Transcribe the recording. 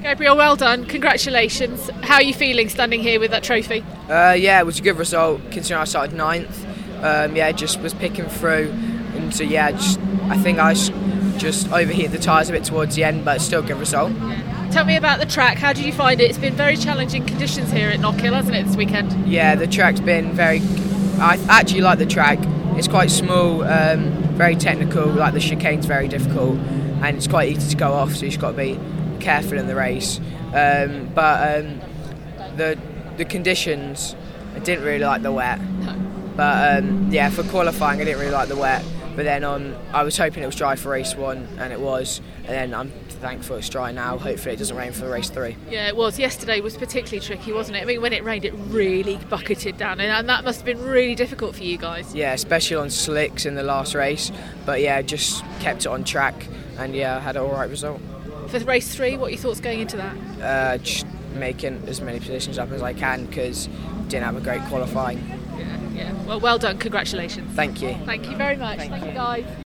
Gabriel, well done. Congratulations. How are you feeling standing here with that trophy? Yeah, it was a good result considering I started ninth. Just was picking through, and so I think I just overheated the tyres a bit towards the end, but still a good result. Tell me about the track. How did you find it? It's been very challenging conditions here at Knockhill, hasn't it, this weekend? Yeah, the track's been I actually like the track. It's quite small, very technical. Like the chicane's very difficult, and it's quite easy to go off. So you've got to be careful in the race. The conditions, I didn't really like the wet. But for qualifying, I didn't really like the wet. But then I was hoping it was dry for race 1, and it was. And then I'm thankful it's dry now. Hopefully it doesn't rain for race 3. Yeah, it was. Yesterday was particularly tricky, wasn't it? I mean, when it rained, it really bucketed down, and that must have been really difficult for you guys. Yeah, especially on slicks in the last race. But yeah, just kept it on track, and had an all right result. For race 3, what are your thoughts going into that? Just making as many positions up as I can because didn't have a great qualifying. Yeah. Well done. Congratulations. Thank you. Thank you very much. Thank you, guys.